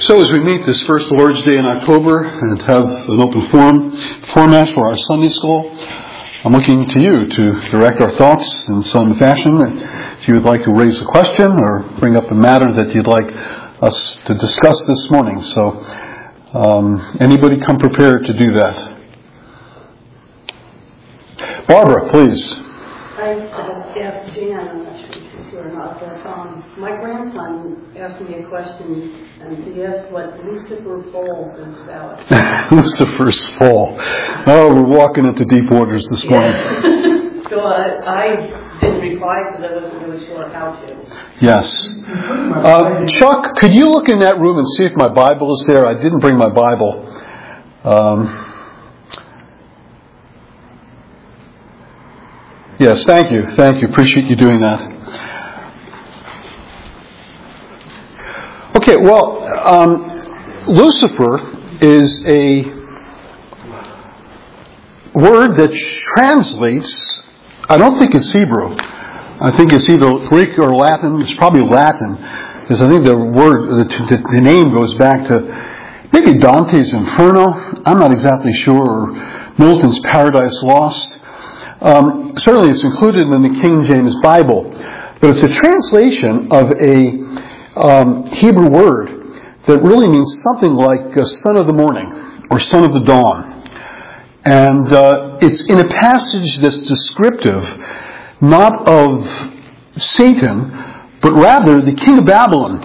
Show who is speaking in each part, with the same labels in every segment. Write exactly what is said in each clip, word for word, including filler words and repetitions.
Speaker 1: So as we meet this first Lord's Day in October and have an open forum format for our Sunday school, I'm looking to you to direct our thoughts in some fashion. If you would like to raise a question or bring up a matter that you'd like us to discuss this morning. So um, anybody come prepared to do that. Barbara, please.
Speaker 2: I asked Jan, I'm not sure if she's here or not, but um, my grandson asked me a question, and he asked what Lucifer Falls is about.
Speaker 1: Lucifer's Fall. Oh, we're walking into deep waters this morning.
Speaker 2: Yeah. So uh, I didn't reply because I wasn't really sure how to.
Speaker 1: Yes. Uh, Chuck, could you look in that room and see if my Bible is there? I didn't bring my Bible. Um, Yes, thank you. Thank you. Appreciate you doing that. Okay, well, um, Lucifer is a word that translates, I don't think it's Hebrew. I think it's either Greek or Latin. It's probably Latin, because I think the word, the, the name goes back to maybe Dante's Inferno. I'm not exactly sure. Or Milton's Paradise Lost. Um, certainly it's included in the King James Bible, but it's a translation of a um, Hebrew word that really means something like uh, son of the morning or son of the dawn. And uh, it's in a passage that's descriptive not of Satan, but rather the king of Babylon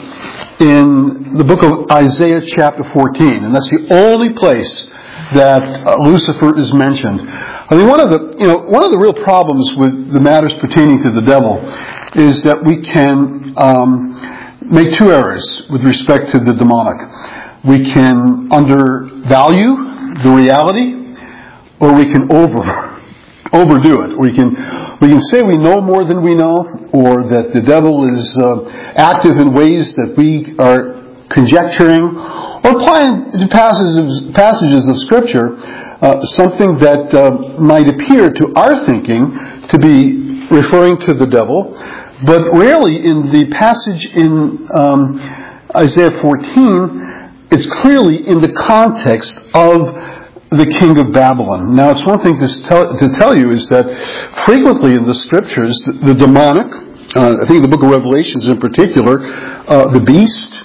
Speaker 1: in the book of Isaiah chapter fourteen. And that's the only place that uh, Lucifer is mentioned. I mean, one of the, you know, one of the real problems with the matters pertaining to the devil is that we can um, make two errors with respect to the demonic. We can undervalue the reality, or we can over overdo it. We can we can say we know more than we know, or that the devil is uh, active in ways that we are conjecturing, or applying to passages passages of Scripture. Uh, something that uh, might appear to our thinking to be referring to the devil, but really in the passage in um, Isaiah fourteen, it's clearly in the context of the king of Babylon. Now, it's one thing to tell, to tell you is that frequently in the Scriptures, the, the demonic, uh, I think the book of Revelations in particular, uh, the beast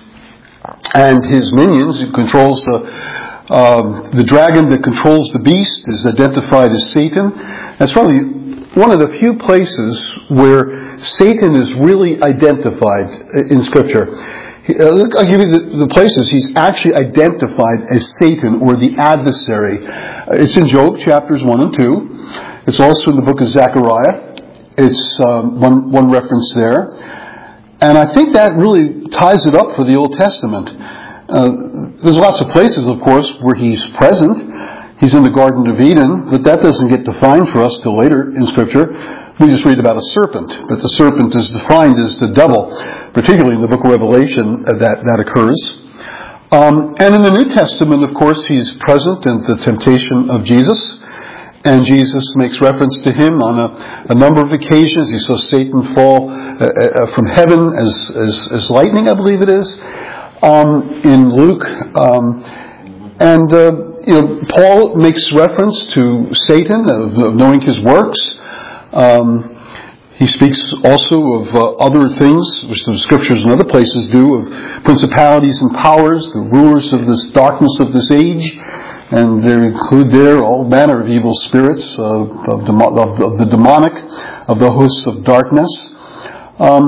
Speaker 1: and his minions, who controls the Um, the dragon that controls the beast is identified as Satan. That's probably one of the few places where Satan is really identified in Scripture. I'll give you the, the places he's actually identified as Satan or the adversary. It's in Job chapters one and two. It's also in the book of Zechariah. It's um, one, one reference there. And I think that really ties it up for the Old Testament. Uh, there's lots of places, of course, where he's present. He's in the Garden of Eden, but that doesn't get defined for us till later in Scripture. We just read about a serpent, but the serpent is defined as the devil, particularly in the book of Revelation, uh, that, that occurs. Um, and in the New Testament, of course, he's present in the temptation of Jesus, and Jesus makes reference to him on a, a number of occasions. He saw Satan fall uh, uh, from heaven as, as, as lightning, I believe it is. Um, in Luke, um, and uh, you know, Paul makes reference to Satan, of, of knowing his works. Um, he speaks also of uh, other things, which the Scriptures and other places do, of principalities and powers, the rulers of this darkness of this age, and they include there all manner of evil spirits, uh, of, demo- of, of the demonic, of the hosts of darkness. Um,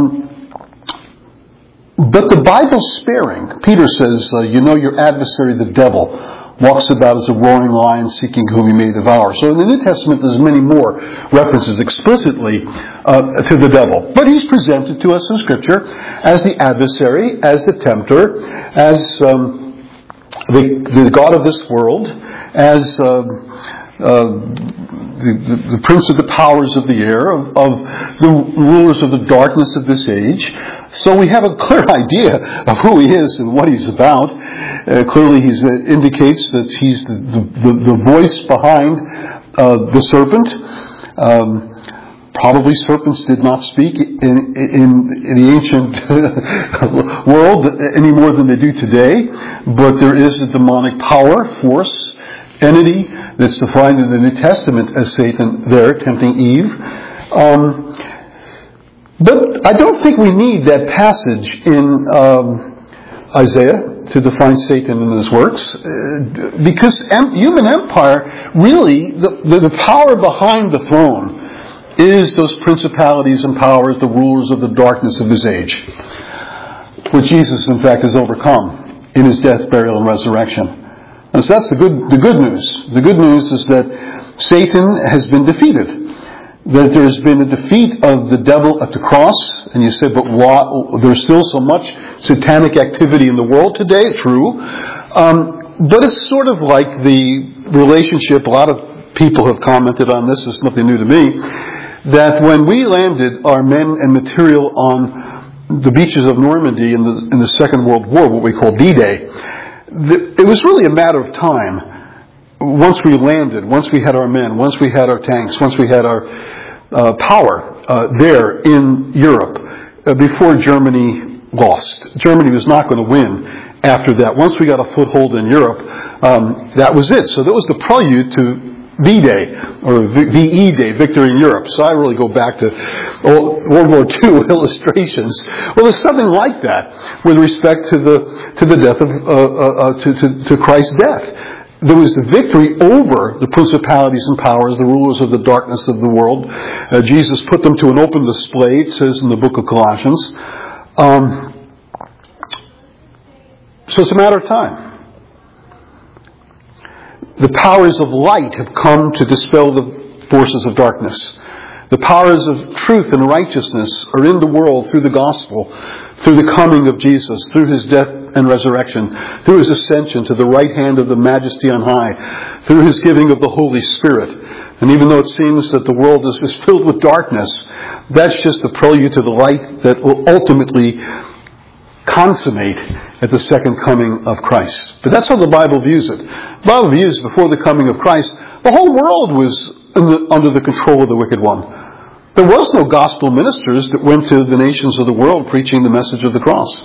Speaker 1: But the Bible's sparing. Peter says, uh, you know your adversary, the devil, walks about as a roaring lion seeking whom he may devour. So in the New Testament there's many more references explicitly uh, to the devil. But he's presented to us in Scripture as the adversary, as the tempter, as um, the, the God of this world, as uh, uh, the, the, the prince of the powers of the air, of, of the rulers of the darkness of this age. So we have a clear idea of who he is and what he's about. Uh, clearly he uh, indicates that he's the, the, the voice behind uh, the serpent. Um, Probably serpents did not speak in, in, in the ancient world any more than they do today, but there is a demonic power, force, entity that's defined in the New Testament as Satan there, tempting Eve. Um, but I don't think we need that passage in um, Isaiah to define Satan and his works, uh, because em- human empire, really, the, the, the power behind the throne is those principalities and powers, the rulers of the darkness of his age, which Jesus, in fact, has overcome in his death, burial, and resurrection. And so that's the good, the good news. The good news is that Satan has been defeated. That there's been a defeat of the devil at the cross. And you say, but why, there's still so much satanic activity in the world today. True. Um, but it's sort of like the relationship, a lot of people have commented on this, it's nothing new to me, that when we landed our men and material on the beaches of Normandy in the, in the Second World War, what we call D-Day, it was really a matter of time. Once we landed, once we had our men, once we had our tanks, once we had our uh, power uh, there in Europe, uh, before Germany lost. Germany was not going to win after that. Once we got a foothold in Europe, um, that was it. So that was the prelude to V-Day, or V E Day, Victory in Europe. So I really go back to World War Two illustrations. Well, there's something like that with respect to the to the death of uh, uh, to, to to Christ's death. There was the victory over the principalities and powers, the rulers of the darkness of the world. Uh, Jesus put them to an open display, it says in the book of Colossians. Um, so it's a matter of time. The powers of light have come to dispel the forces of darkness. The powers of truth and righteousness are in the world through the gospel, through the coming of Jesus, through his death and resurrection, through his ascension to the right hand of the Majesty on high, through his giving of the Holy Spirit. And even though it seems that the world is just filled with darkness, that's just a prelude to the light that will ultimately consummate at the second coming of Christ. But that's how the Bible views it. The Bible views before the coming of Christ, the whole world was in the, under the control of the wicked one. There was no gospel ministers that went to the nations of the world preaching the message of the cross.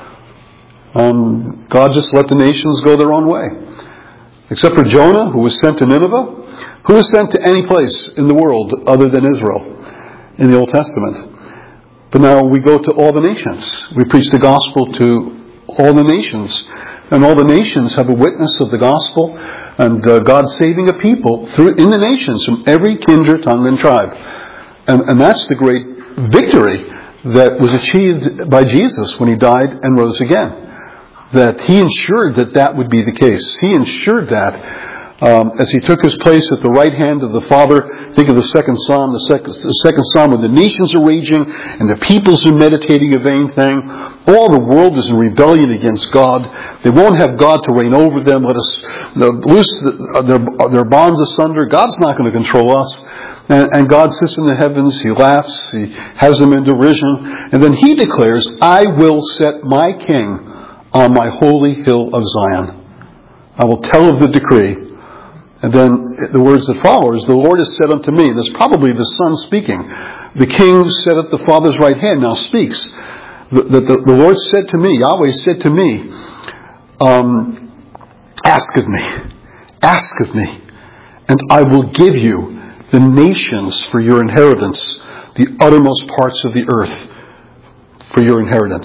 Speaker 1: Um, God just let the nations go their own way. Except for Jonah, who was sent to Nineveh, who was sent to any place in the world other than Israel in the Old Testament. But now we go to all the nations. We preach the gospel to all the nations. And all the nations have a witness of the gospel and uh, God saving a people through in the nations from every kindred, tongue, and tribe. And, and that's the great victory that was achieved by Jesus when he died and rose again. That he ensured that that would be the case. He ensured that Um, as he took his place at the right hand of the Father. Think of the second psalm, the second, the second psalm when the nations are raging and the peoples are meditating a vain thing. All the world is in rebellion against God. They won't have God to reign over them. Let us loose their, their bonds asunder. God's not going to control us. And, and God sits in the heavens. He laughs. He has them in derision. And then he declares, I will set my king on my holy hill of Zion. I will tell of the decree. And then the words that follow is, the Lord has said unto me, that's probably the Son speaking. The King sat at the Father's right hand now speaks. That the, the, the Lord said to me, Yahweh said to me, um, ask of me, ask of me, and I will give you the nations for your inheritance, the uttermost parts of the earth for your inheritance.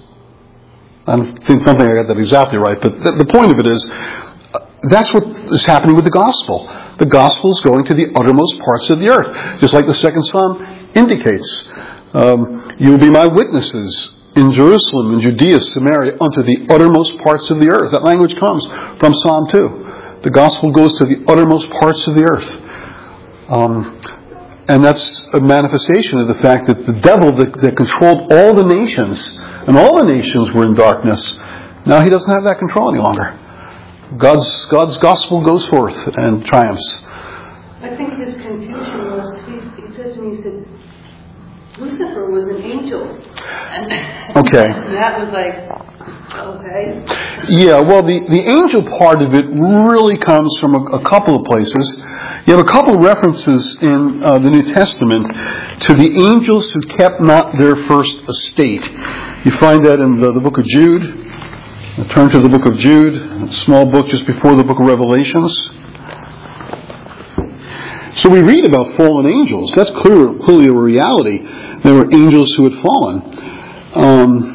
Speaker 1: I don't think, I don't think I got that exactly right, but the, the point of it is, that's what is happening with the gospel. The gospel is going to the uttermost parts of the earth. Just like the second psalm indicates. Um, you will be my witnesses in Jerusalem, in Judea, Samaria, unto the uttermost parts of the earth. That language comes from Psalm two. The gospel goes to the uttermost parts of the earth. Um, and that's a manifestation of the fact that the devil that, that controlled all the nations, and all the nations were in darkness, now he doesn't have that control any longer. God's God's gospel goes forth and triumphs.
Speaker 2: I think his confusion was, he, he said to me, he said, Lucifer was an angel. And
Speaker 1: okay.
Speaker 2: that was like, Okay.
Speaker 1: Yeah, well, the, the angel part of it really comes from a, a couple of places. You have a couple of references in uh, the New Testament to the angels who kept not their first estate. You find that in the, the book of Jude. I'll turn to the book of Jude, a small book just before the book of Revelations. So we read about fallen angels. That's clear, clearly a reality. There were angels who had fallen. Um,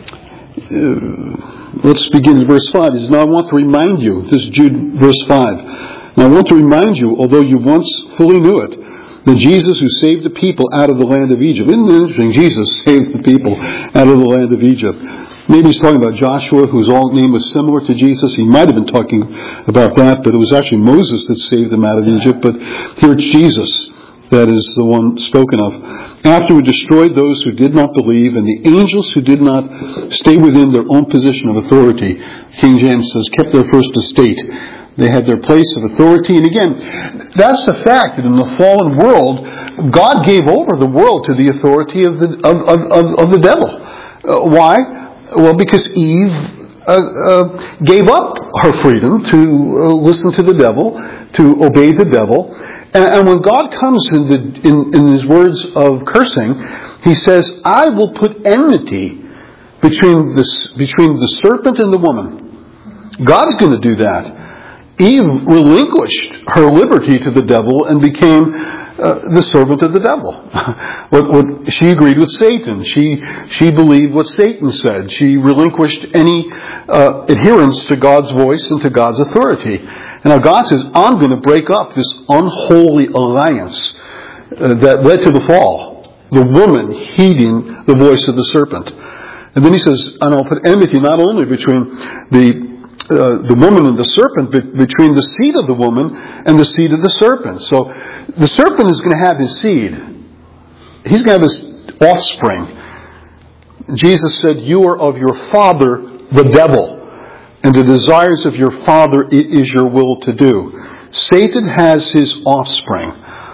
Speaker 1: uh, let's begin in verse five. It says, now I want to remind you, this is Jude verse five. Now I want to remind you, although you once fully knew it, that Jesus who saved the people out of the land of Egypt. Isn't it interesting? Jesus saved the people out of the land of Egypt. Maybe he's talking about Joshua, whose name was similar to Jesus. He might have been talking about that, but it was actually Moses that saved them out of Egypt. But here it's Jesus that is the one spoken of. After we destroyed those who did not believe and the angels who did not stay within their own position of authority, King James says, kept their first estate. They had their place of authority. And again, that's the fact that in the fallen world, God gave over the world to the authority of the, of, of, of, of the devil. Uh, why? Well, because Eve uh, uh, gave up her freedom to uh, listen to the devil, to obey the devil. And, and when God comes in, the, in, in his words of cursing, he says, I will put enmity between the, between the serpent and the woman. God's going to do that. Eve relinquished her liberty to the devil and became uh, the servant of the devil. what, what, she agreed with Satan. She she believed what Satan said. She relinquished any uh, adherence to God's voice and to God's authority. And now God says, I'm going to break up this unholy alliance uh, that led to the fall. The woman heeding the voice of the serpent. And then he says, and I'll put enmity not only between the Uh, the woman and the serpent, be- between the seed of the woman and the seed of the serpent. So the serpent is going to have his seed. He's going to have his offspring. Jesus said, you are of your father, the devil, and the desires of your father it is your will to do. Satan has his offspring.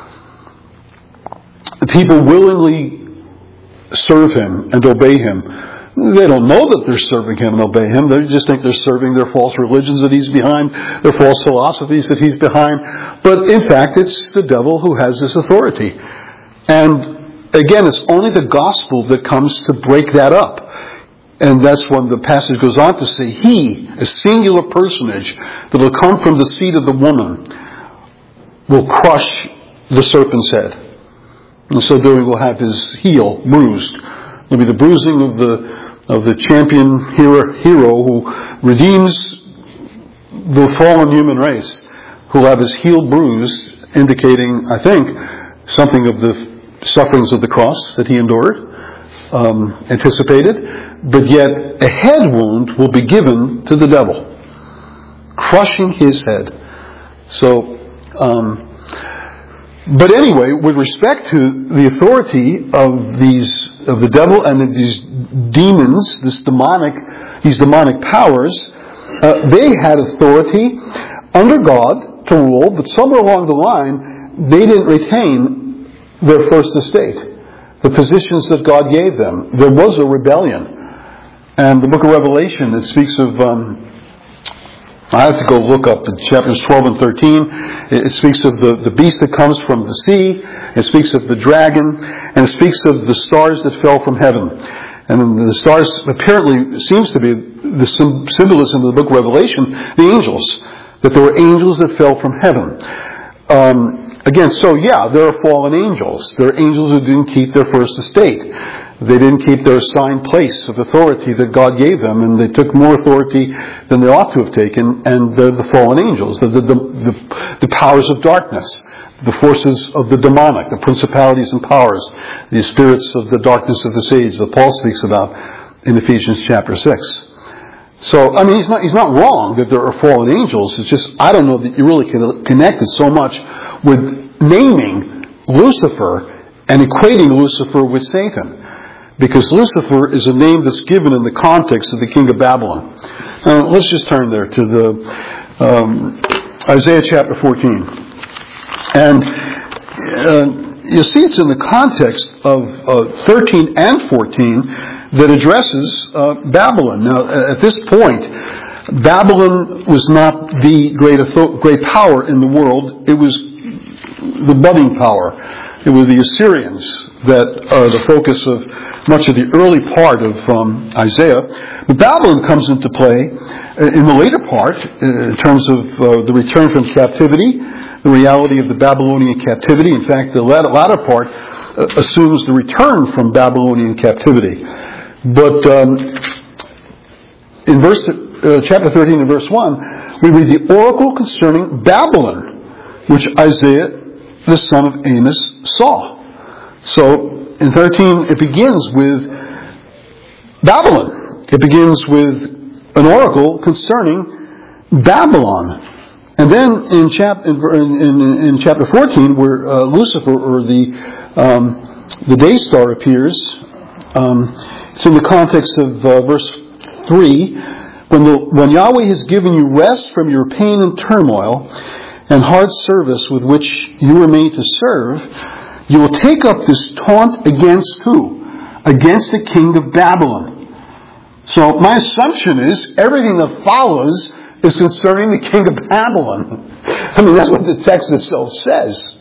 Speaker 1: People willingly serve him and obey him. They don't know that they're serving him and obey him. They just think they're serving their false religions that he's behind, their false philosophies that he's behind. But in fact, it's the devil who has this authority. And again, it's only the gospel that comes to break that up. And that's when the passage goes on to say, he, a singular personage that will come from the seed of the woman, will crush the serpent's head. And so doing will have his heel bruised. It'll be the bruising of the of the champion hero, hero who redeems the fallen human race, who will have his heel bruised, indicating, I think, something of the sufferings of the cross that he endured, um, anticipated. But yet, a head wound will be given to the devil, crushing his head. So, um, but anyway, with respect to the authority of these of the devil and of these demons, this demonic, these demonic powers, uh, they had authority under God to rule, but somewhere along the line, they didn't retain their first estate, the positions that God gave them. There was a rebellion, and the book of Revelation, it speaks of. Um, I have to go look up in chapters twelve and thirteen. It speaks of the, the beast that comes from the sea. It speaks of the dragon. And it speaks of the stars that fell from heaven. And the stars apparently seems to be the symbolism of the book of Revelation, the angels. That there were angels that fell from heaven. Um, again, so yeah, there are fallen angels. There are angels who didn't keep their first estate. They didn't keep their assigned place of authority that God gave them, and they took more authority than they ought to have taken, and they're the fallen angels, the, the, the, the powers of darkness, the forces of the demonic, the principalities and powers, the spirits of the darkness of this age that Paul speaks about in Ephesians chapter six. So, I mean, he's not, he's not wrong that there are fallen angels. It's just, I don't know that you really can connect it so much with naming Lucifer and equating Lucifer with Satan. Because Lucifer is a name that's given in the context of the king of Babylon. Uh, let's just turn there to the um, Isaiah chapter fourteen. And uh, you see it's in the context of uh, thirteen and fourteen that addresses uh, Babylon. Now, at this point, Babylon was not the great author- great power in the world. It was the budding power. It was the Assyrians that are the focus of much of the early part of um, Isaiah. But Babylon comes into play in the later part in terms of uh, the return from captivity, the reality of the Babylonian captivity. In fact, the latter, latter part uh, assumes the return from Babylonian captivity. But um, in verse uh, chapter thirteen and verse one, we read the oracle concerning Babylon, which Isaiah the son of Amos saw. So in thirteen, it begins with Babylon. It begins with an oracle concerning Babylon. And then in, chap- in, in, in chapter fourteen, where uh, Lucifer, or the um, the day star, appears, um, it's in the context of uh, verse three, when, the, when Yahweh has given you rest from your pain and turmoil and hard service with which you were made to serve, you will take up this taunt against who? Against the king of Babylon. So my assumption is everything that follows is concerning the king of Babylon. I mean, that's what the text itself says.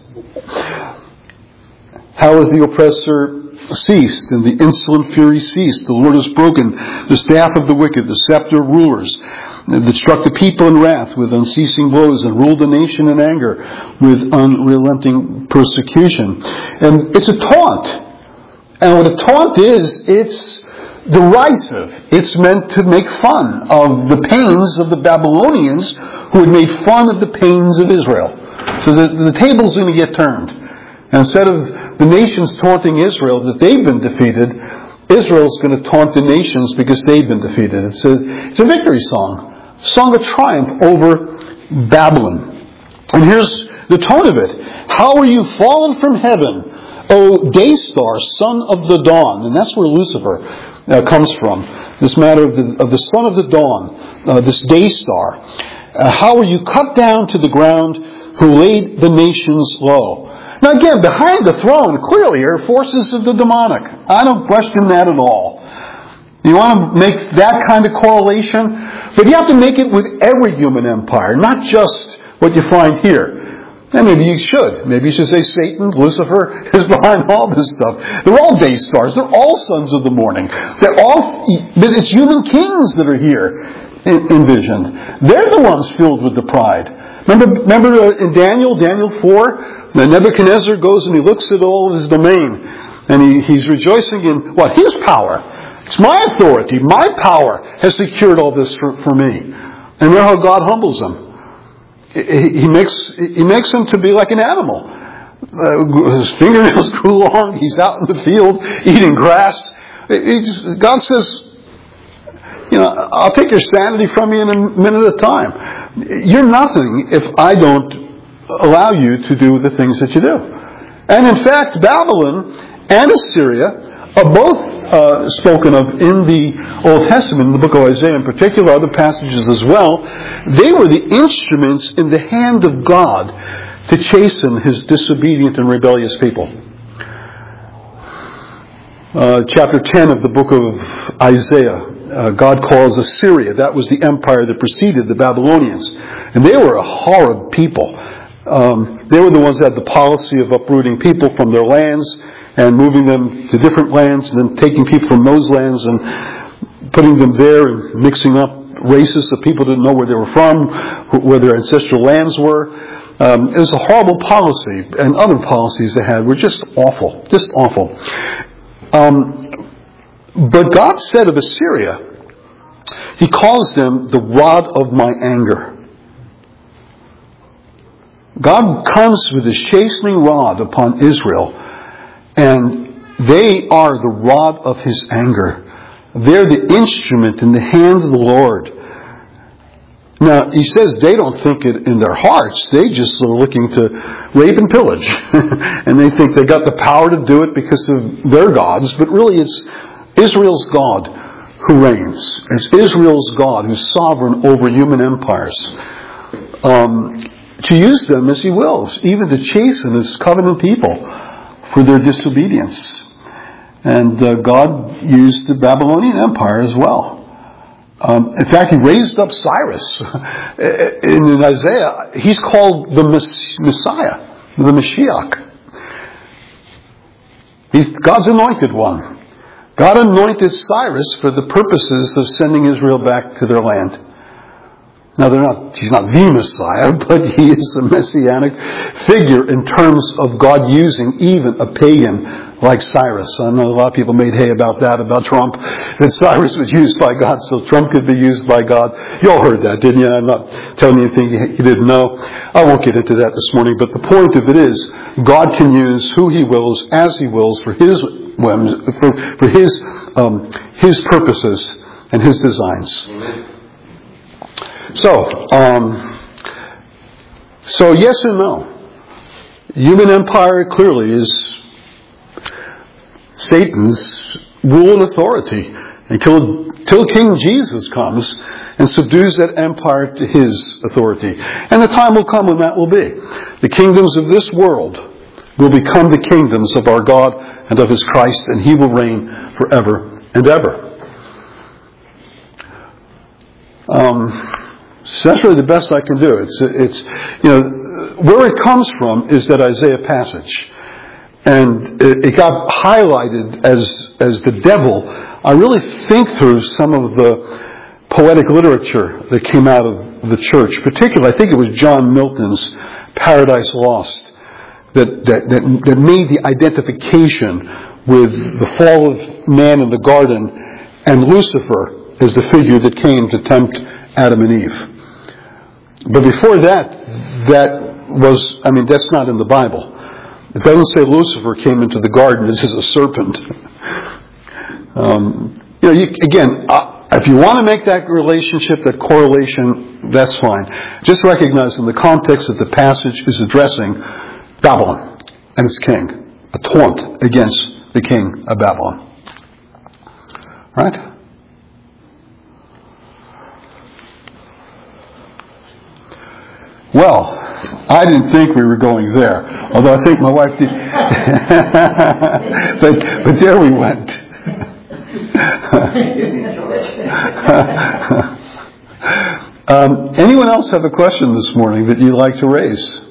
Speaker 1: How has the oppressor ceased, and the insolent fury ceased? The Lord has broken the staff of the wicked, the scepter of rulers, that struck the people in wrath with unceasing blows, and ruled the nation in anger with unrelenting persecution. And it's a taunt. And what a taunt is, it's derisive. It's meant to make fun of the pains of the Babylonians who had made fun of the pains of Israel. So the, the table's going to get turned. And instead of the nations taunting Israel that they've been defeated, Israel's going to taunt the nations because they've been defeated. It's a, it's a victory song. A song of triumph over Babylon. And here's the tone of it. How are you fallen from heaven, O day star, son of the dawn? And that's where Lucifer uh, comes from. This matter of the, of the son of the dawn, uh, this day star. Uh, how are you cut down to the ground, who laid the nations low? Now again, behind the throne, clearly, are forces of the demonic. I don't question that at all. You want to make that kind of correlation? But you have to make it with every human empire, not just what you find here. And maybe you should. Maybe you should say Satan, Lucifer, is behind all this stuff. They're all day stars. They're all sons of the morning. They're all, it's human kings that are here envisioned. They're the ones filled with the pride. Remember, remember in Daniel, Daniel four, Nebuchadnezzar goes and he looks at all of his domain, and he, he's rejoicing in what? His power. It's my authority, my power has secured all this for, for me. And remember how God humbles him. He, he makes he makes him to be like an animal. Uh, his fingernails grew long. He's out in the field eating grass. It, it just, God says, you know, I'll take your sanity from you in a minute at a time. You're nothing if I don't allow you to do the things that you do. And in fact, Babylon and Assyria are both uh, spoken of in the Old Testament, in the book of Isaiah in particular, other passages as well. They were the instruments in the hand of God to chasten his disobedient and rebellious people. Uh, chapter ten of the book of Isaiah, uh, God calls Assyria. That was the empire that preceded the Babylonians. And they were a horrid people. Um, they were the ones that had the policy of uprooting people from their lands and moving them to different lands, and then taking people from those lands and putting them there and mixing up races that people didn't know where they were from, where their ancestral lands were. Um, it was a horrible policy, and other policies they had were just awful, just awful. Um, but God said of Assyria, He calls them the rod of my anger. God comes with His chastening rod upon Israel, and they are the rod of His anger. They're the instrument in the hand of the Lord. Now, He says they don't think it in their hearts. They just are looking to rape and pillage. And they think they got the power to do it because of their gods. But really it's Israel's God who reigns. It's Israel's God who's sovereign over human empires. Um, to use them as He wills, even to chasten His covenant people for their disobedience. And uh, God used the Babylonian Empire as well. Um, in fact, He raised up Cyrus. In Isaiah, he's called the Messiah, the Mashiach. He's God's anointed one. God anointed Cyrus for the purposes of sending Israel back to their land. Now, they're not, he's not the Messiah, but he is a messianic figure in terms of God using even a pagan like Cyrus. I know a lot of people made hay about that, about Trump, that Cyrus was used by God, so Trump could be used by God. You all heard that, didn't you? I'm not telling you anything you didn't know. I won't get into that this morning, but the point of it is, God can use who He wills, as He wills, for His whims, for, for His, um, His purposes and His designs. So, um, so yes and no. Human empire clearly is Satan's rule and authority until, until King Jesus comes and subdues that empire to His authority. And the time will come when that will be. The kingdoms of this world will become the kingdoms of our God and of His Christ, and He will reign forever and ever. Um... So that's really the best I can do. It's, it's, you know, where it comes from is that Isaiah passage. And it, it got highlighted as, as the devil. I really think through some of the poetic literature that came out of the church. Particularly, I think it was John Milton's Paradise Lost that, that, that, that made the identification with the fall of man in the garden and Lucifer as the figure that came to tempt Adam and Eve. But before that, that was, I mean, that's not in the Bible. It doesn't say Lucifer came into the garden as a serpent. Um, you know, you, again, uh, if you want to make that relationship, that correlation, that's fine. Just recognize in the context that the passage is addressing Babylon and its king. A taunt against the king of Babylon. Right? Well, I didn't think we were going there, although I think my wife did. but, but there we went. um, anyone else have a question this morning that you'd like to raise?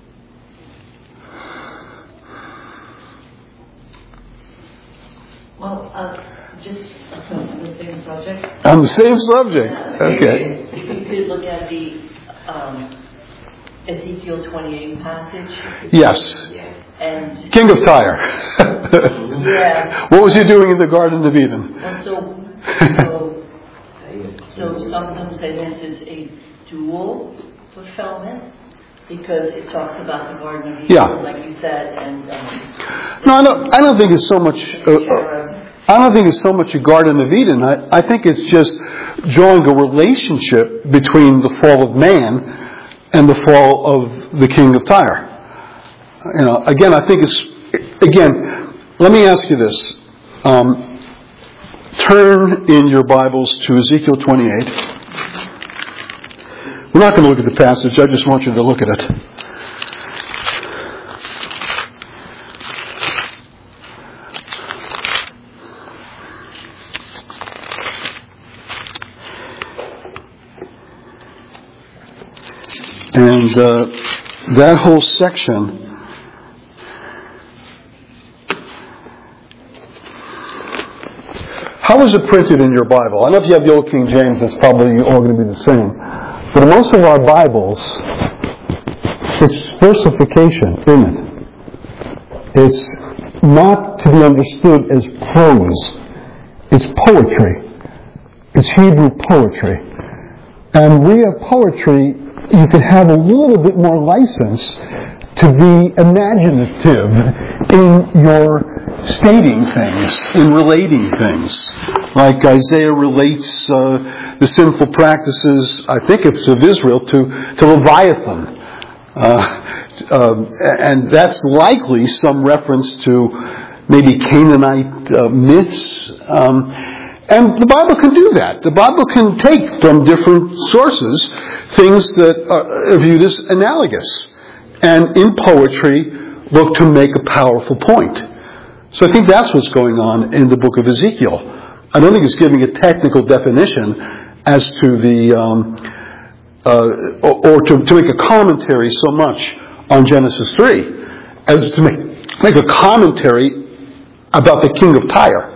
Speaker 3: Well, uh, just on the same subject.
Speaker 1: On the same subject? Okay.
Speaker 3: If you could look at the um, Ezekiel twenty-eight passage.
Speaker 1: Yes.
Speaker 3: Yes. And
Speaker 1: King of Tyre.
Speaker 3: yeah.
Speaker 1: What was he doing in the Garden of Eden?
Speaker 3: Well, so, so, so some of them say this is a dual fulfillment because it talks about the Garden of Eden,
Speaker 1: yeah.
Speaker 3: like you said, and um,
Speaker 1: no, I don't. I don't think it's so much. Uh, I don't think it's so much a Garden of Eden. I, I think it's just drawing a relationship between the fall of man and the fall of the king of Tyre. You know, again, I think it's, again, let me ask you this. Um, turn in your Bibles to Ezekiel twenty-eight. We're not going to look at the passage, I just want you to look at it. And uh, that whole section how is it printed in your Bible? I know if you have the Old King James, it's probably all going to be the same. But in most of our Bibles, it's versification in it. It's not to be understood as prose. It's poetry. It's Hebrew poetry. And we have poetry. You could have a little bit more license to be imaginative in your stating things, in relating things. Like Isaiah relates uh, the sinful practices, I think it's of Israel, to, to Leviathan. Uh, uh, and that's likely some reference to maybe Canaanite uh, myths. Um, And the Bible can do that. The Bible can take from different sources things that are viewed as analogous. And in poetry, look to make a powerful point. So I think that's what's going on in the book of Ezekiel. I don't think it's giving a technical definition as to the, um, uh, or, or to, to make a commentary so much on Genesis three, as to make, make a commentary about the king of Tyre.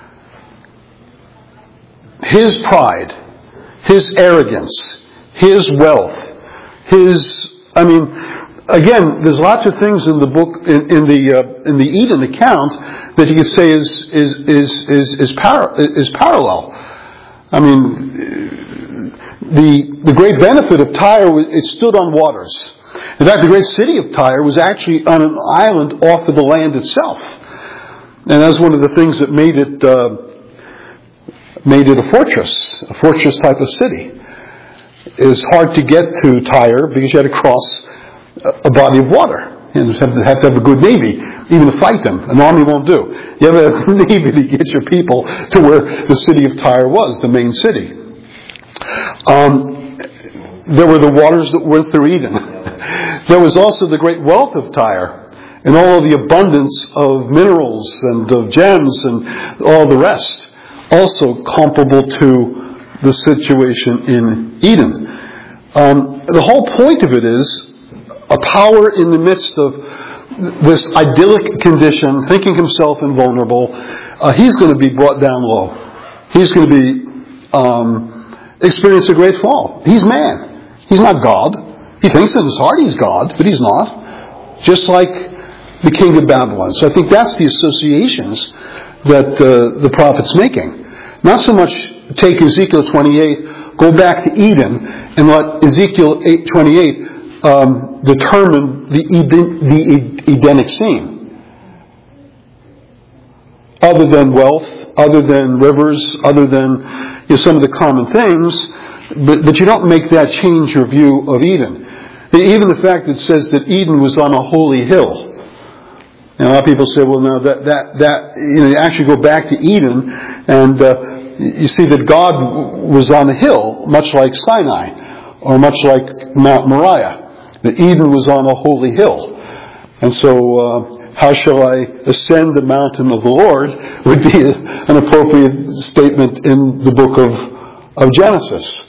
Speaker 1: His pride, his arrogance, his wealth, his, I mean, again, there's lots of things in the book, in, in the uh, in the Eden account that you could say is is is is is, par- is parallel. I mean, the the great benefit of Tyre was it stood on waters. In fact, the great city of Tyre was actually on an island off of the land itself, and that's one of the things that made it uh, made it a fortress, a fortress type of city. It was hard to get to Tyre because you had to cross a body of water. You have to have, to have a good navy, even to fight them. An army won't do. You have a navy to get your people to where the city of Tyre was, the main city. Um, there were the waters that went through Eden. There was also the great wealth of Tyre and all of the abundance of minerals and of gems and all the rest. Also comparable to the situation in Eden. Um, the whole point of it is a power in the midst of this idyllic condition, thinking himself invulnerable. Uh, he's going to be brought down low. He's going to be um, experience a great fall. He's man. He's not God. He thinks in his heart he's God, but he's not. Just like the king of Babylon. So I think that's the associations that uh, the prophet's making. Not so much take Ezekiel twenty-eight, go back to Eden, and let Ezekiel eight twenty-eight um, determine the, Eden, the Edenic scene. Other than wealth, other than rivers, other than you know, some of the common things, but, but you don't make that change your view of Eden. Even the fact that it says that Eden was on a holy hill. And a lot of people say, well, no, that, that, that, you know, you actually go back to Eden and uh, you see that God was on a hill, much like Sinai, or much like Mount Moriah. That Eden was on a holy hill. And so, uh, how shall I ascend the mountain of the Lord would be a, an appropriate statement in the book of, of Genesis.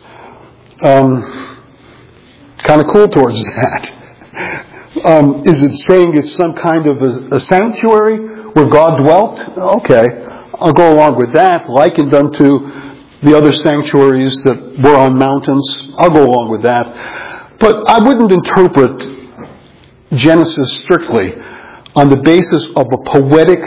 Speaker 1: Um, kind of cool towards that. Um, is it saying it's some kind of a, a sanctuary where God dwelt? Okay, I'll go along with that. Likened unto the other sanctuaries that were on mountains, I'll go along with that. But I wouldn't interpret Genesis strictly on the basis of a poetic,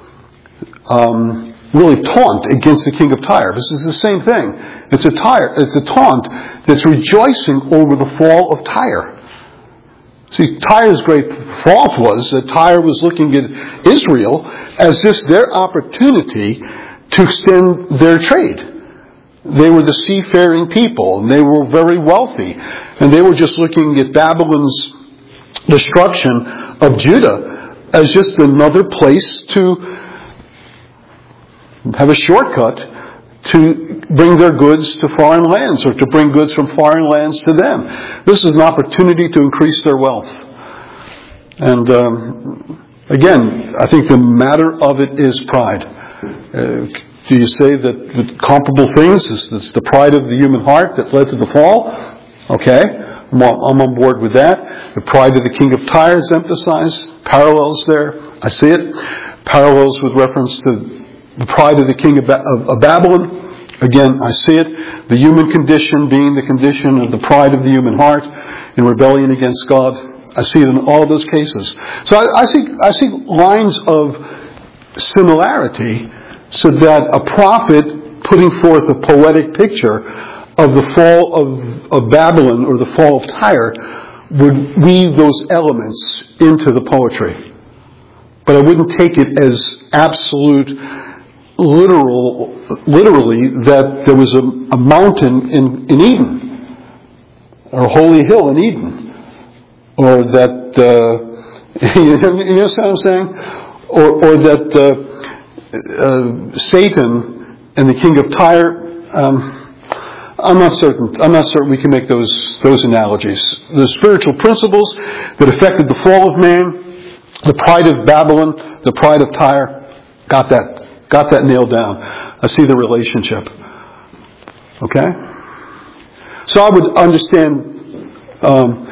Speaker 1: um, really taunt against the king of Tyre. This is the same thing. It's a Tyre. It's a taunt that's rejoicing over the fall of Tyre. See, Tyre's great fault was that Tyre was looking at Israel as just their opportunity to extend their trade. They were the seafaring people, and they were very wealthy. And they were just looking at Babylon's destruction of Judah as just another place to have a shortcut to bring their goods to foreign lands, or to bring goods from foreign lands to them. This is an opportunity to increase their wealth. And um, again, I think the matter of it is pride. Uh, do you say that the comparable things is it's the pride of the human heart that led to the fall? Okay, I'm on, I'm on board with that. The pride of the king of Tyre is emphasized. Parallels there. I see it. Parallels with reference to the pride of the king of, ba- of, of Babylon. Again, I see it. The human condition being the condition of the pride of the human heart in rebellion against God. I see it in all those cases. So I, I see I see lines of similarity, so that a prophet putting forth a poetic picture of the fall of, of Babylon or the fall of Tyre would weave those elements into the poetry. But I wouldn't take it as absolute, literal, literally that there was a, a mountain in, in Eden, or a holy hill in Eden, or that uh, you know what I'm saying, or, or that uh, uh, Satan and the king of Tyre. Um, I'm not certain. I'm not certain we can make those those analogies. The spiritual principles that affected the fall of man The pride of Babylon, the pride of Tyre, got that, got that nailed down. I see the relationship. Okay? So I would understand um,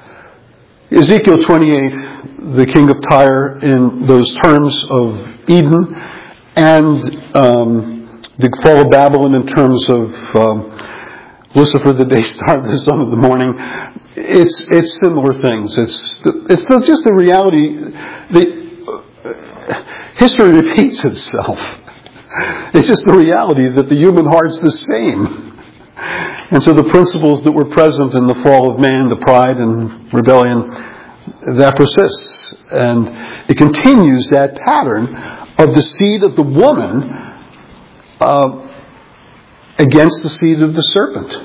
Speaker 1: Ezekiel twenty-eight, the king of Tyre, in those terms of Eden, and um, the fall of Babylon in terms of um, Lucifer, the day star, the son of the morning. It's it's similar things. It's it's not just the reality. The uh, history repeats itself. It's just the reality that the human heart's the same. And so the principles that were present in the fall of man, the pride and rebellion, that persists. And it continues that pattern of the seed of the woman uh, against the seed of the serpent.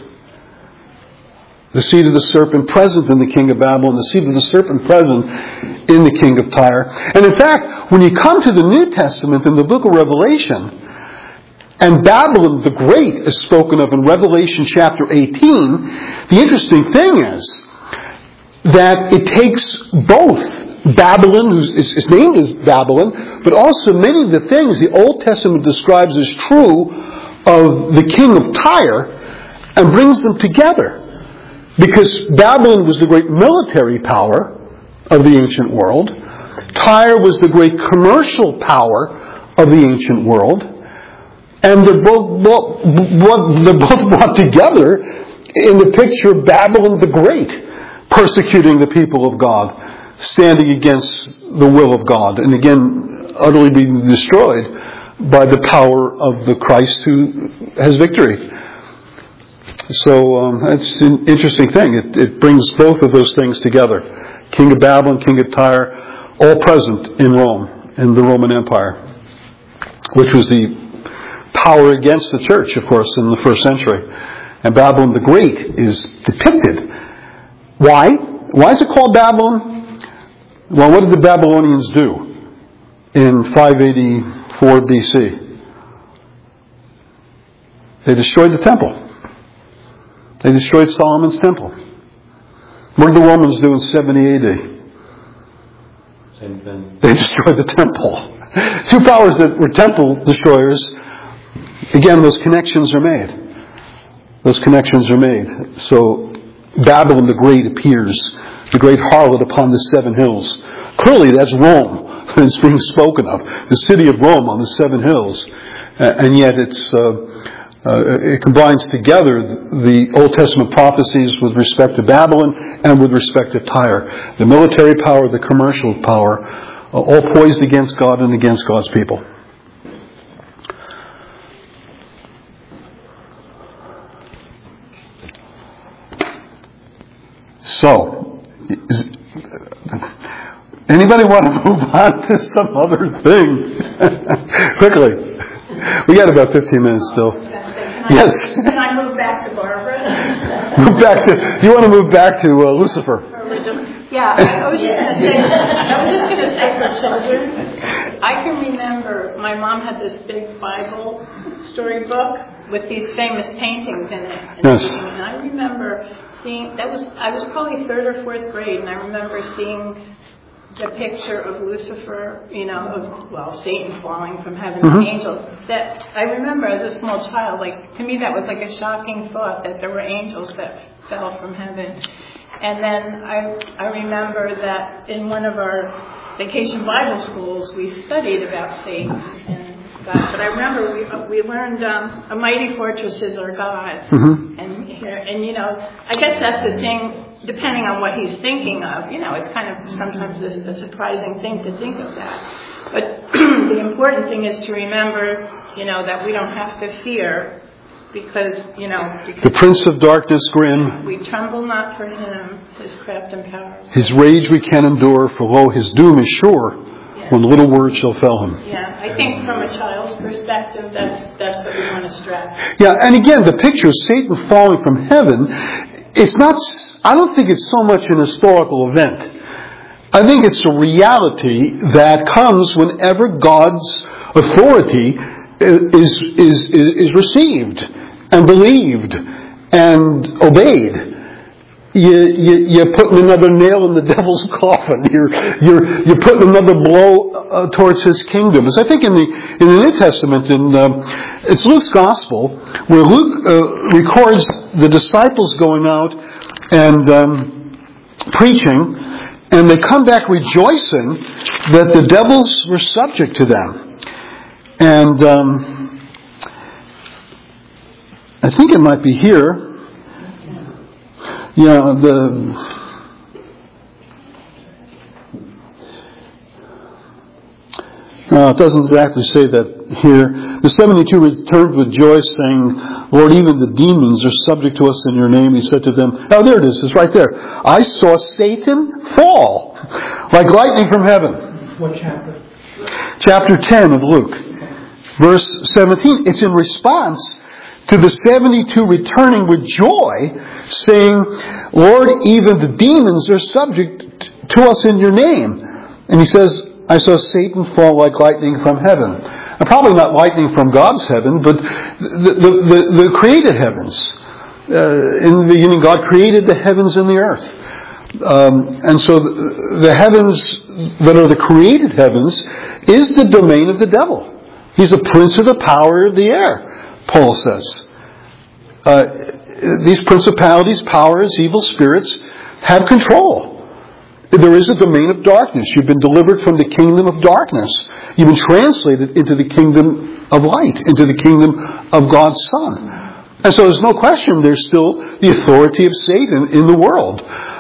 Speaker 1: The seed of the serpent present in the king of Babylon, the seed of the serpent present in the king of Tyre. And in fact, when you come to the New Testament in the book of Revelation, and Babylon the Great is spoken of in Revelation chapter eighteen, the interesting thing is that it takes both Babylon, whose is named as Babylon, but also many of the things the Old Testament describes as true of the king of Tyre, and brings them together. Because Babylon was the great military power of the ancient world. Tyre was the great commercial power of the ancient world. And they're both, they're both brought together in the picture of Babylon the Great, persecuting the people of God, standing against the will of God, and again, utterly being destroyed by the power of the Christ who has victory. So um, that's an interesting thing. It, it brings both of those things together. King of Babylon, King of Tyre, all present in Rome, in the Roman Empire, which was the power against the church, of course, in the first century. And Babylon the Great is depicted. Why? Why is it called Babylon? Well, what did the Babylonians do in five eighty-four B C? They destroyed the temple. They destroyed Solomon's temple. What did the Romans do in seventy A D?
Speaker 4: Same thing.
Speaker 1: They destroyed the temple. Two powers that were temple destroyers. Again, those connections are made. Those connections are made. So Babylon the Great appears, the great harlot upon the seven hills. Clearly that's Rome that's being spoken of. The city of Rome on the seven hills. And yet it's... Uh, Uh, it combines together the Old Testament prophecies with respect to Babylon and with respect to Tyre. The military power, the commercial power, uh, all poised against God and against God's people. So, is, anybody want to move on to some other thing? Quickly. We got about fifteen minutes still. Yes.
Speaker 2: Can I move back to Barbara?
Speaker 1: Move back to. You want to move back to uh, Lucifer?
Speaker 2: Yeah, I was just going to say. I was just going to say for children. I can remember my mom had this big Bible storybook with these famous paintings in it. And
Speaker 1: yes.
Speaker 2: And I remember seeing that was I was probably third or fourth grade, and I remember seeing the picture of Lucifer, you know, of, well, Satan falling from heaven,
Speaker 1: mm-hmm.
Speaker 2: the angels. That I remember as a small child, like, to me that was like a shocking thought that there were angels that fell from heaven. And then I I remember that in one of our vacation Bible schools we studied about Satan and God. But I remember we we learned um, a mighty fortress is our God.
Speaker 1: Mm-hmm.
Speaker 2: And here, and you know, I guess that's the thing. Depending on what he's thinking of, you know, it's kind of sometimes a, a surprising thing to think of that. But the important thing is to remember, you know, that we don't have to fear because, you know... Because
Speaker 1: the Prince of Darkness grim.
Speaker 2: We tremble not for him, his craft and power.
Speaker 1: His rage we can endure, for lo, his doom is sure, yeah. When little word shall fell him.
Speaker 2: Yeah, I think from a child's perspective, that's, that's what we want to stress.
Speaker 1: Yeah, and again, the picture of Satan falling from heaven, it's not... I don't think it's so much an historical event. I think it's a reality that comes whenever God's authority is, is, is received and believed and obeyed. you, you, you're putting another nail in the devil's coffin. You're, you're, you're putting another blow uh, towards his kingdom. As I think in the, in the New Testament, in, um, it's Luke's Gospel, where Luke uh, records the disciples going out and um, preaching, and they come back rejoicing that the devils were subject to them. And um, I think it might be here. Yeah, the uh, it doesn't exactly say that here. The seventy-two returned with joy, saying, "Lord, even the demons are subject to us in your name." He said to them, "Oh, there it is. It's right there. I saw Satan fall like lightning from heaven."
Speaker 5: What chapter?
Speaker 1: Chapter ten of Luke, verse seventeen. It's in response to the seventy-two returning with joy, saying, "Lord, even the demons are subject to us in your name." And he says, "I saw Satan fall like lightning from heaven." And probably not lightning from God's heaven, but the, the, the, the created heavens. Uh, in the beginning, God created the heavens and the earth. Um, and so the, the heavens that are the created heavens is the domain of the devil. He's the prince of the power of the air, Paul says. Uh, these principalities, powers, evil spirits have control. There is a domain of darkness. You've been delivered from the kingdom of darkness. You've been translated into the kingdom of light, into the kingdom of God's Son. And so there's no question there's still the authority of Satan in the world.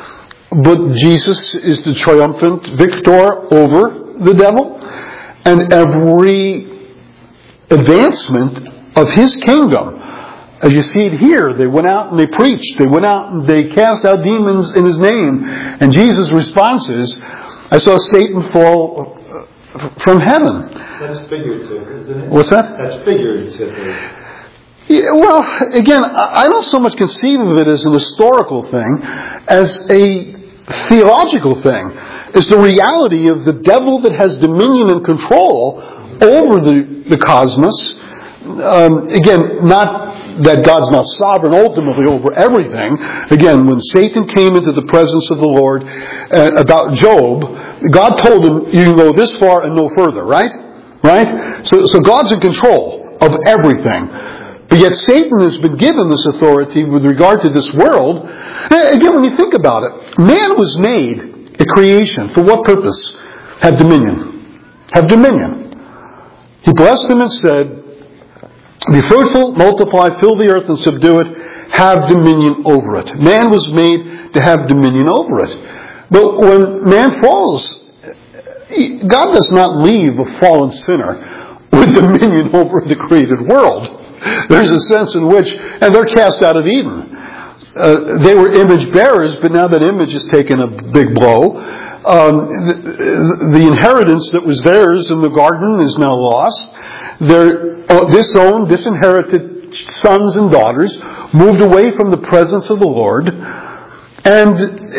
Speaker 1: But Jesus is the triumphant victor over the devil. And every advancement of his kingdom, as you see it here, they went out and they preached. They went out and they cast out demons in his name. And Jesus' response is, "I saw Satan fall from heaven."
Speaker 4: That's figurative, isn't it?
Speaker 1: What's that?
Speaker 4: That's figurative.
Speaker 1: Yeah, well, again, I don't so much conceive of it as an historical thing as a theological thing. It's the reality of the devil that has dominion and control over the, the cosmos. Um, again, not that God's not sovereign ultimately over everything. Again, when Satan came into the presence of the Lord uh, about Job, God told him, "You can go this far and no further," right? Right? So, so God's in control of everything. But yet Satan has been given this authority with regard to this world. Again, when you think about it, man was made a creation. For what purpose? Have dominion. Have dominion. He blessed them and said, "Be fruitful, multiply, fill the earth and subdue it, have dominion over it." Man was made to have dominion over it. But when man falls, God does not leave a fallen sinner with dominion over the created world. There's a sense in which, and they're cast out of Eden. Uh, they were image bearers, but now that image has taken a big blow. Um, the, the inheritance that was theirs in the garden is now lost. Their disowned, disinherited sons and daughters moved away from the presence of the Lord. And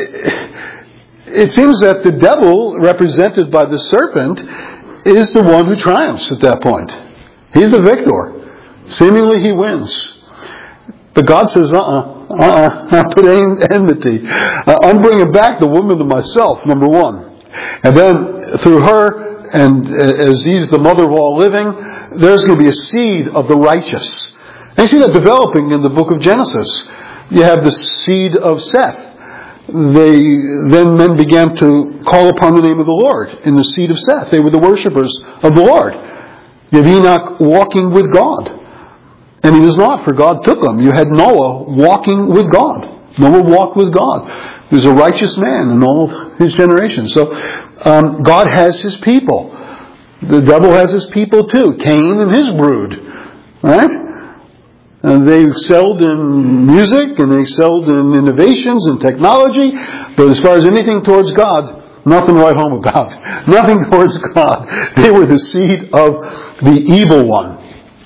Speaker 1: it seems that the devil, represented by the serpent, is the one who triumphs at that point. He's the victor. Seemingly he wins. But God says, uh-uh, uh-uh, I put enmity. Uh, I'm bringing back the woman to myself, number one. And then through her, and as he's the mother of all living, there's going to be a seed of the righteous. And you see that developing in the book of Genesis. You have the seed of Seth. They then men began to call upon the name of the Lord in the seed of Seth. They were the worshippers of the Lord. You have Enoch walking with God. And he was not, for God took him. You had Noah walking with God. Noah walked with God. He was a righteous man in all of his generations. So um, God has his people. The devil has his people too. Cain and his brood. Right? And they excelled in music and they excelled in innovations and technology. But as far as anything towards God, nothing to write home about. Nothing towards God. They were the seed of the evil one.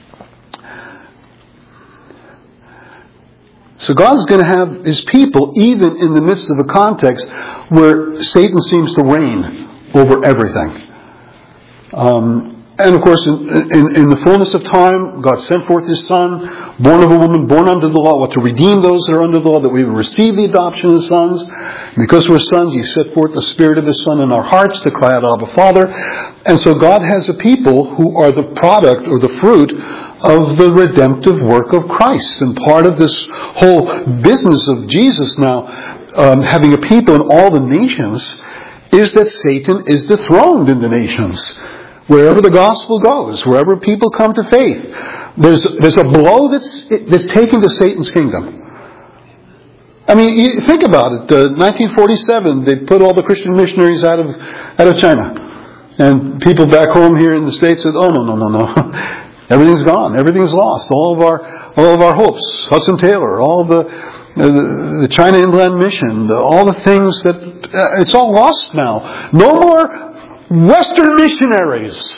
Speaker 1: So God's going to have his people even in the midst of a context where Satan seems to reign over everything. Um, And of course, in, in, in the fullness of time, God sent forth His Son, born of a woman, born under the law, what, to redeem those that are under the law, that we would receive the adoption as sons. And because we're sons, He set forth the Spirit of His Son in our hearts to cry out, Abba, Father. And so God has a people who are the product or the fruit of the redemptive work of Christ. And part of this whole business of Jesus now, um, having a people in all the nations, is that Satan is dethroned in the nations. Wherever the gospel goes, wherever people come to faith, there's there's a blow that's that's taken to Satan's kingdom. I mean, you think about it. Uh, nineteen forty-seven, they put all the Christian missionaries out of out of China, and people back home here in the States said, "Oh no, no, no, no, everything's gone, everything's lost. All of our all of our hopes, Hudson Taylor, all the the, the China Inland Mission, the, all the things that uh, it's all lost now. No more Western missionaries."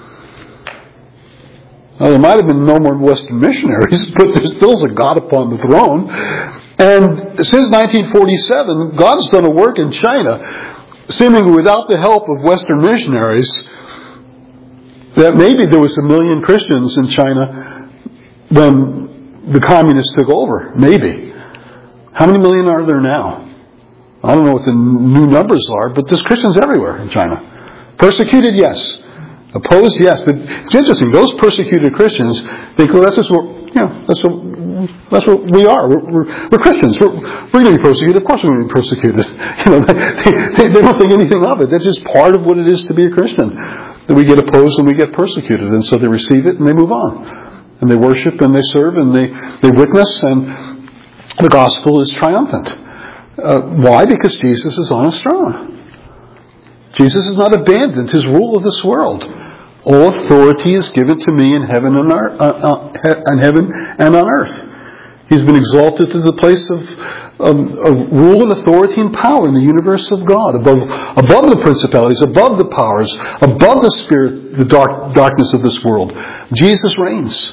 Speaker 1: Well, there might have been no more Western missionaries, but there still's a God upon the throne. And since nineteen forty-seven, God's done a work in China, seemingly without the help of Western missionaries, that maybe there was a million Christians in China when the communists took over. Maybe. How many million are there now? I don't know what the new numbers are, but there's Christians everywhere in China. Persecuted, yes. Opposed, yes. But it's interesting. Those persecuted Christians think, well, that's just what, you know, that's what, that's what we are. We're, we're, we're Christians. We're, we're going to be persecuted. Of course we're going to be persecuted. You know, they, they don't think anything of it. That's just part of what it is to be a Christian. That we get opposed and we get persecuted. And so they receive it and they move on. And they worship and they serve and they, they witness, and the gospel is triumphant. Uh, why? Because Jesus is on His throne. Jesus has not abandoned His rule of this world. All authority is given to me in heaven and, earth, uh, uh, and heaven and on earth. He's been exalted to the place of, of, of rule and authority and power in the universe of God, above above the principalities, above the powers, above the spirit, the dark darkness of this world. Jesus reigns.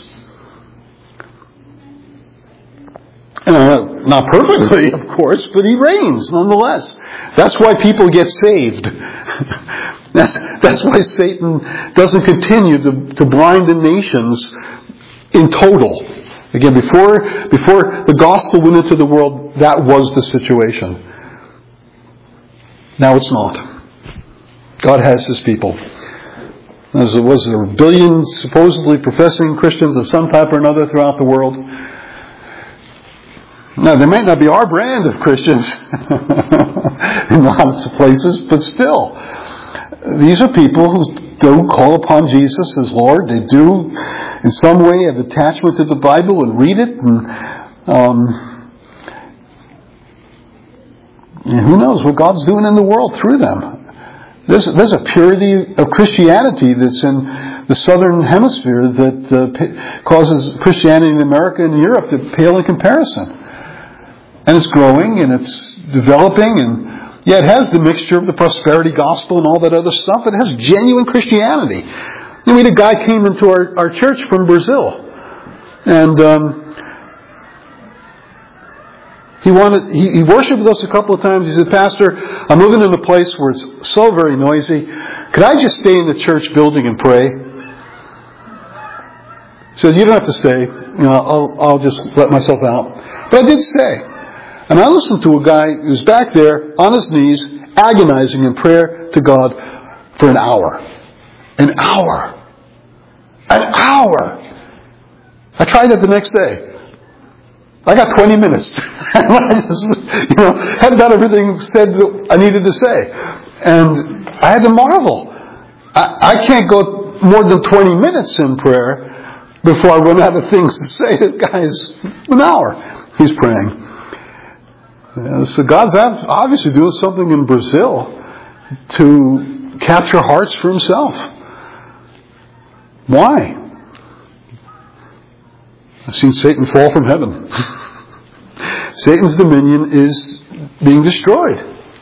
Speaker 1: And uh, not perfectly, of course, but He reigns nonetheless. That's why people get saved. that's, that's why Satan doesn't continue to, to blind the nations in total. Again, before, before the gospel went into the world, that was the situation. Now it's not. God has His people. As there was there a billion supposedly professing Christians of some type or another throughout the world. Now, they might not be our brand of Christians in lots of places, but still, these are people who do call upon Jesus as Lord. They do, in some way, have attachment to the Bible and read it. And, um, and who knows what God's doing in the world through them. There's, there's a purity of Christianity that's in the southern hemisphere that uh, causes Christianity in America and Europe to pale in comparison. And it's growing and it's developing, and yeah, it has the mixture of the prosperity gospel and all that other stuff. It has genuine Christianity. You know, we had a guy came into our, our church from Brazil, and um, he wanted he, he worshipped with us a couple of times. He said, "Pastor, I'm living in a place where it's so very noisy. Could I just stay in the church building and pray?" He said, "You don't have to stay. You know, I'll I'll just let myself out." But I did stay. And I listened to a guy who's back there on his knees, agonizing in prayer to God for an hour. An hour. An hour. I tried that the next day. I got twenty minutes. I just, you know, hadn't got everything said that I needed to say. And I had to marvel. I, I can't go more than twenty minutes in prayer before I run out of things to say. This guy's an hour. He's praying. Uh, so God's obviously doing something in Brazil to capture hearts for Himself. Why? I've seen Satan fall from heaven. Satan's dominion is being destroyed.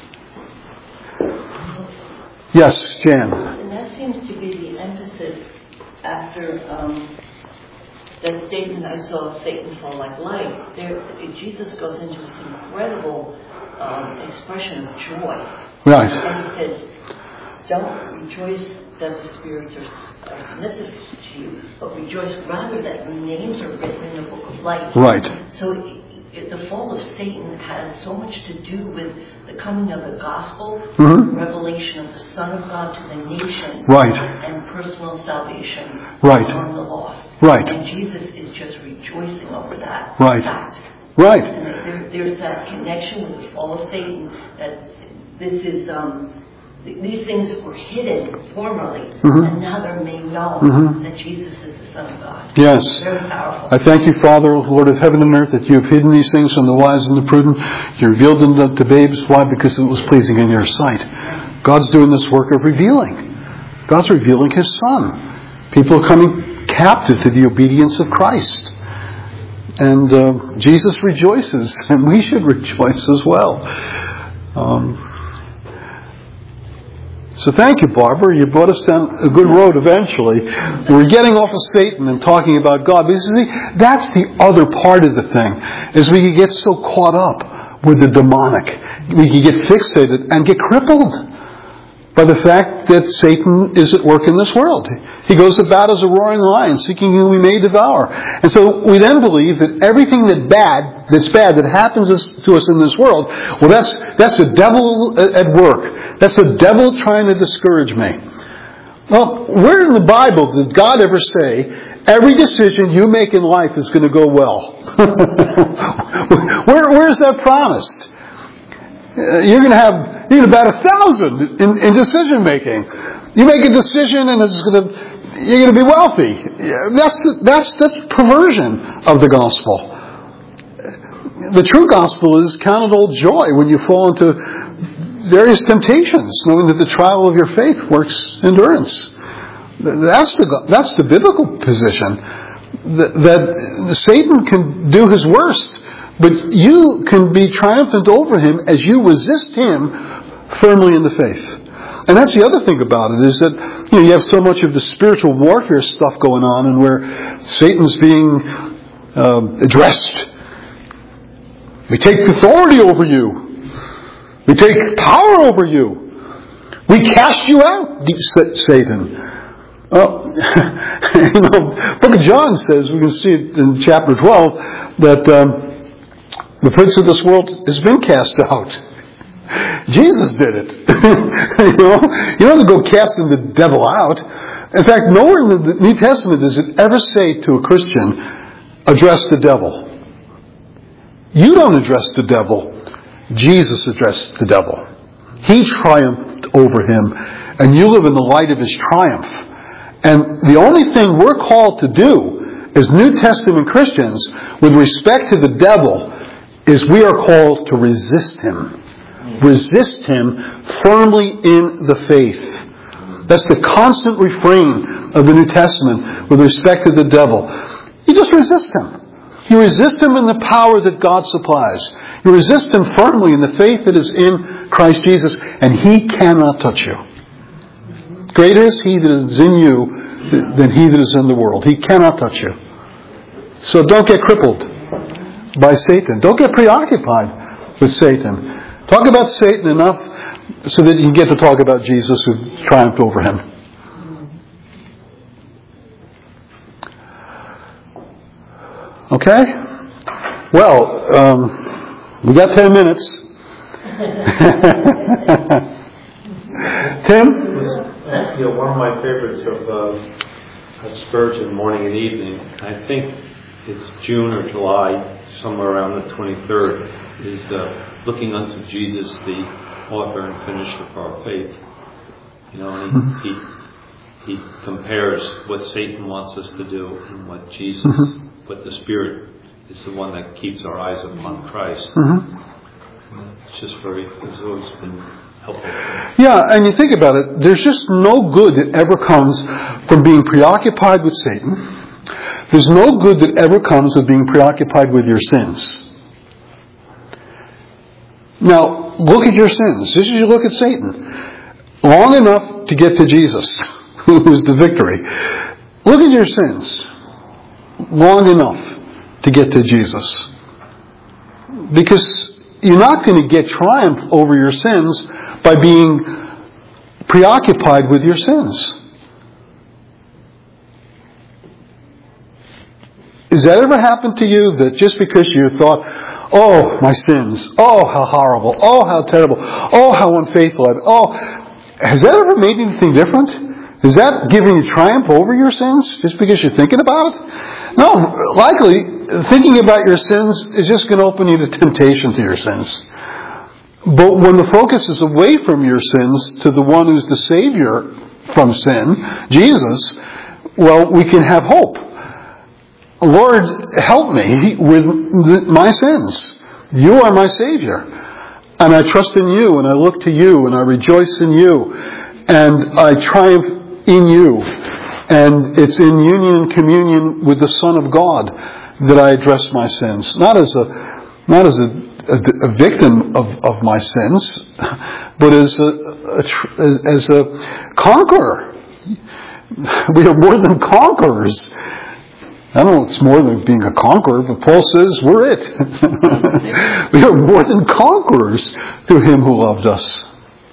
Speaker 1: Yes, Jan.
Speaker 3: And that seems to be the emphasis after um, that statement, "I saw Satan fall like light." There, Jesus goes into this incredible um, expression of joy.
Speaker 1: Right.
Speaker 3: And He says, "Don't rejoice that the spirits are, are submissive to you, but rejoice rather that your names are written in the book of life.
Speaker 1: Right.
Speaker 3: So it, it, the fall of Satan has so much to do with the coming of the gospel,
Speaker 1: mm-hmm.
Speaker 3: the revelation of the Son of God to the nation,
Speaker 1: right.
Speaker 3: and personal salvation
Speaker 1: right.
Speaker 3: among the lost.
Speaker 1: Right.
Speaker 3: And Jesus is just rejoicing over that
Speaker 1: right.
Speaker 3: fact.
Speaker 1: Right.
Speaker 3: And there, there's that connection with the fall of Satan that this is, um, these things were hidden formerly, mm-hmm. and now they're made known mm-hmm. that Jesus is the Son of God.
Speaker 1: Yes.
Speaker 3: Very powerful.
Speaker 1: I thank you, Father, Lord of heaven and earth, that you have hidden these things from the wise and the prudent. You revealed them to babes. Why? Because it was pleasing in your sight. God's doing this work of revealing. God's revealing His Son. People are coming captive to the obedience of Christ. And uh, Jesus rejoices, and we should rejoice as well. Um, so thank you, Barbara. You brought us down a good road eventually. We're getting off of Satan and talking about God. But you see, that's the other part of the thing, is we can get so caught up with the demonic. We can get fixated and get crippled by the fact that Satan is at work in this world. He goes about as a roaring lion, seeking whom he may devour. And so we then believe that everything that bad, that's bad, that happens to us in this world, well, that's that's the devil at work. That's the devil trying to discourage me. Well, where in the Bible did God ever say, every decision you make in life is going to go well? where, where is that promised? Uh, you're going to have you know, about a thousand in, in decision making. You make a decision and it's going to, you're going to be wealthy. That's that's that's perversion of the gospel. The true gospel is count it all joy when you fall into various temptations, knowing that the trial of your faith works endurance. That's the that's the biblical position. That, that Satan can do his worst, but you can be triumphant over him as you resist him firmly in the faith. And that's the other thing about it, is that you know you have so much of the spiritual warfare stuff going on, and where Satan's being uh, addressed. We take authority over you. We take power over you. We cast you out, Satan. Well, you know, Book of John says, we can see it in chapter twelve, that um, the prince of this world has been cast out. Jesus did it. you know, you don't have to go casting the devil out. In fact, nowhere in the New Testament does it ever say to a Christian, address the devil. You don't address the devil. Jesus addressed the devil. He triumphed over him, and you live in the light of his triumph. And the only thing we're called to do as New Testament Christians with respect to the devil is we are called to resist him. Resist him firmly in the faith. That's the constant refrain of the New Testament with respect to the devil. You just resist him. You resist him in the power that God supplies. You resist him firmly in the faith that is in Christ Jesus, and he cannot touch you. Greater is he that is in you than he that is in the world. He cannot touch you. So don't get crippled by Satan. Don't get preoccupied with Satan. Talk about Satan enough so that you can get to talk about Jesus who triumphed over him. Okay? Well, um, we got ten minutes. Tim?
Speaker 4: You know, one of my favorites of, uh, of Spurgeon, Morning and Evening, I think it's June or July, somewhere around the twenty-third, is uh, looking unto Jesus, the author and finisher of our faith. You know, and he, he he compares what Satan wants us to do and what Jesus, mm-hmm. what the Spirit is the one that keeps our eyes upon Christ. Mm-hmm. It's just very, it's always been helpful.
Speaker 1: Yeah, and you think about it, there's just no good that ever comes from being preoccupied with Satan. There's no good that ever comes with being preoccupied with your sins. Now, look at your sins. Just as you look at Satan. Long enough to get to Jesus, who is the victory. Look at your sins. Long enough to get to Jesus. Because you're not going to get triumph over your sins by being preoccupied with your sins. Has that ever happened to you that just because you thought, oh, my sins, oh, how horrible, oh, how terrible, oh, how unfaithful I've been, oh, has that ever made anything different? Is that giving you triumph over your sins just because you're thinking about it? No, likely thinking about your sins is just going to open you to temptation to your sins. But when the focus is away from your sins to the one who's the Savior from sin, Jesus, well, we can have hope. Lord, help me with my sins. You are my Savior. And I trust in you, and I look to you, and I rejoice in you, and I triumph in you. And it's in union and communion with the Son of God that I address my sins. Not as a, not as a, a, a victim of, of my sins, but as a, a, as a conqueror. We are more than conquerors. I don't know if it's more than being a conqueror, but Paul says we're it. We are more than conquerors through Him who loved us.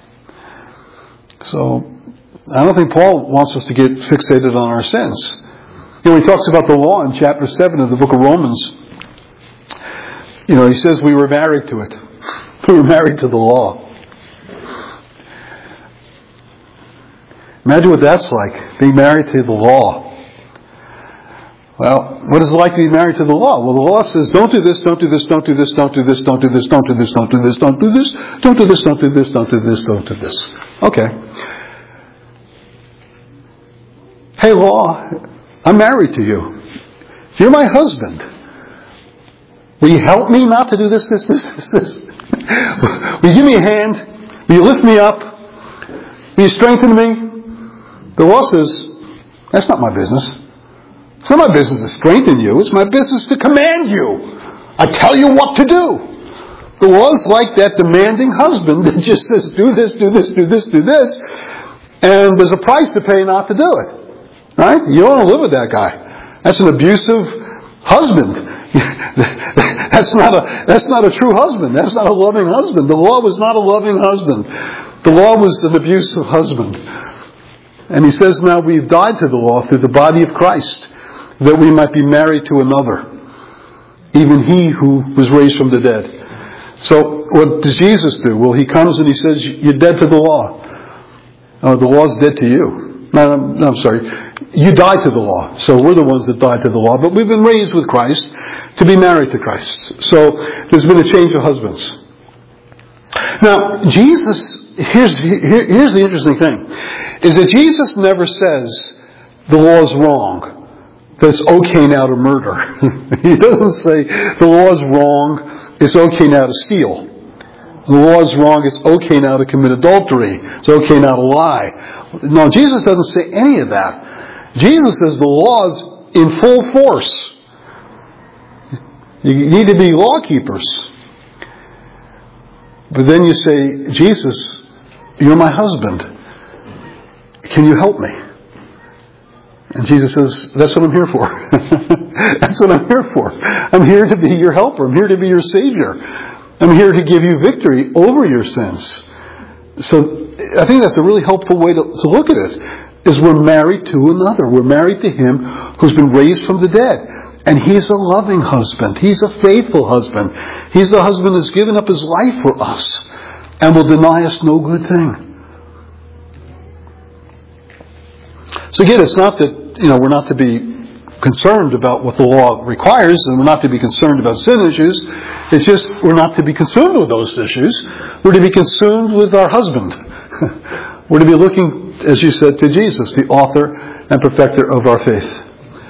Speaker 1: So, I don't think Paul wants us to get fixated on our sins. You know, he talks about the law in chapter seven of the book of Romans. You know, he says we were married to it. We were married to the law. Imagine what that's like, being married to the law. Well, what is it like to be married to the law? Well, the law says, don't do this, don't do this, don't do this, don't do this, don't do this, don't do this, don't do this, don't do this, don't do this, don't do this, don't do this, don't do this. Okay. Hey, law, I'm married to you. You're my husband. Will you help me not to do this, this, this, this, this? Will you give me a hand? Will you lift me up? Will you strengthen me? The law says, that's not my business. It's not my business to strengthen you. It's my business to command you. I tell you what to do. The law's like that demanding husband that just says, do this, do this, do this, do this. And there's a price to pay not to do it. Right? You don't want to live with that guy. That's an abusive husband. That's not a, that's not a true husband. That's not a loving husband. The law was not a loving husband. The law was an abusive husband. And he says now we've died to the law through the body of Christ, that we might be married to another, even He who was raised from the dead. So what does Jesus do? Well, He comes and He says, you're dead to the law. Oh, the law's dead to you. No, no, I'm sorry. You died to the law. So we're the ones that died to the law. But we've been raised with Christ to be married to Christ. So there's been a change of husbands. Now, Jesus, here's, here, here's the interesting thing, is that Jesus never says the law's wrong. That it's okay now to murder. He doesn't say the law's wrong, it's okay now to steal. The law's wrong, it's okay now to commit adultery. It's okay now to lie. No, Jesus doesn't say any of that. Jesus says the law's in full force. You need to be law keepers. But then you say, Jesus, you're my husband. Can you help me? And Jesus says, that's what I'm here for. That's what I'm here for. I'm here to be your helper. I'm here to be your Savior. I'm here to give you victory over your sins. So I think that's a really helpful way to, to look at it, is we're married to another. We're married to Him who's been raised from the dead. And He's a loving husband. He's a faithful husband. He's the husband that's given up His life for us and will deny us no good thing. So again, it's not that, you know, we're not to be concerned about what the law requires, and we're not to be concerned about sin issues. It's just we're not to be consumed with those issues. We're to be consumed with our husband. We're to be looking, as you said, to Jesus, the author and perfecter of our faith.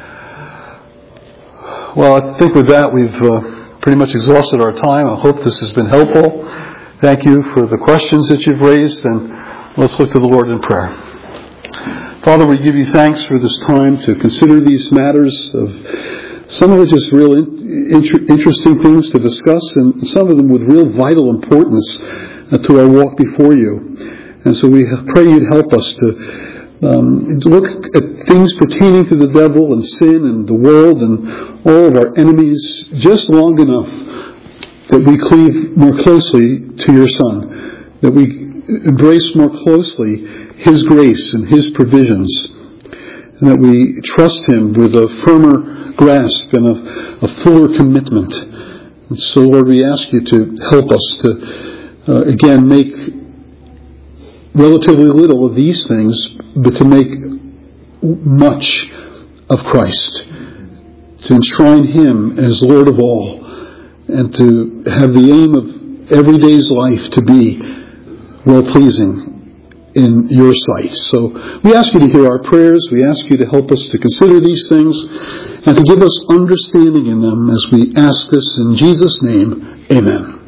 Speaker 1: Well, I think with that we've uh, pretty much exhausted our time. I hope this has been helpful. Thank you for the questions that you've raised, and let's look to the Lord in prayer. Father, we give you thanks for this time to consider these matters, of some of it just real in, interesting things to discuss, and some of them with real vital importance uh, to our walk before you. And so we pray you'd help us to um, look at things pertaining to the devil and sin and the world and all of our enemies just long enough that we cleave more closely to your Son, that we embrace more closely His grace and His provisions, and that we trust Him with a firmer grasp and a, a fuller commitment. And so, Lord, we ask You to help us to, uh, again, make relatively little of these things, but to make much of Christ, to enshrine Him as Lord of all, and to have the aim of every day's life to be well-pleasing in Your sight. So we ask You to hear our prayers. We ask You to help us to consider these things and to give us understanding in them as we ask this in Jesus' name. Amen.